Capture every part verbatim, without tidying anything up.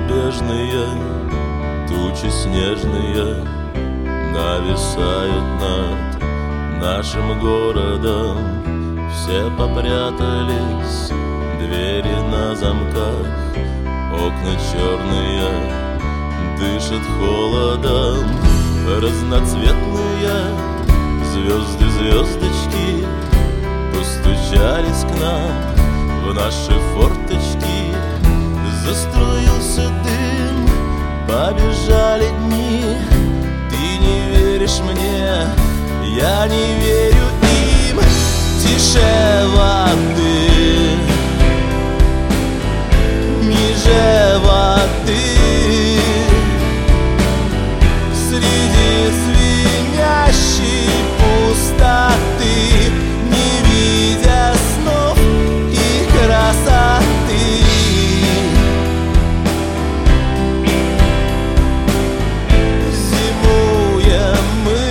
неизбежные тучи снежные нависают над нашим городом. Все попрятались, двери на замках, окна черные дышат холодом. Разноцветные звезды, звездочки постучались к нам в наши форточки. Заструился дым, побежали дни. Ты не веришь мне, я не верю им. Тише воды, ниже воды, среди звенящей пустоты, не видя снов и красоты. Зимуем мы.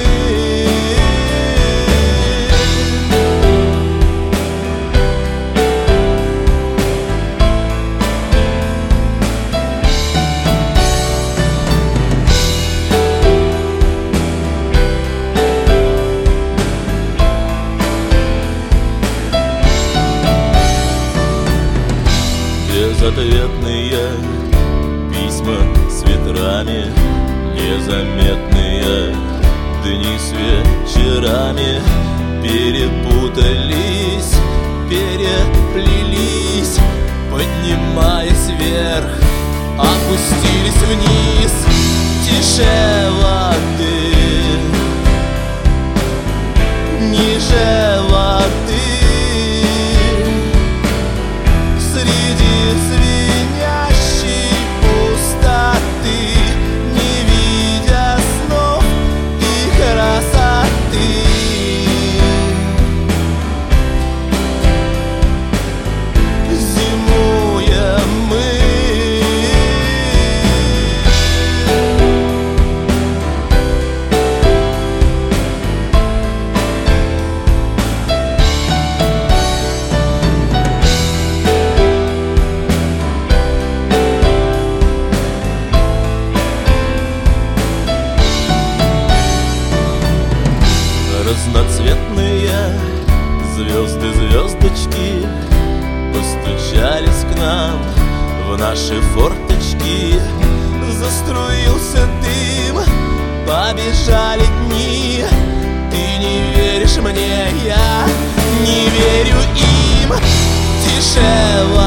Безответные письма с ветрами, незаметные дни с вечерами перепутались, переплелись, поднимаясь вверх, опустились вниз. Тише воды, ниже воды, среди звенящей пустоты, не видя снов и красоты. Зимуем мы. Разноцветные звезды, звездочки постучались к нам в наши форточки. Заструился дым, побежали дни. Ты не веришь мне, я не верю им. Тише воды.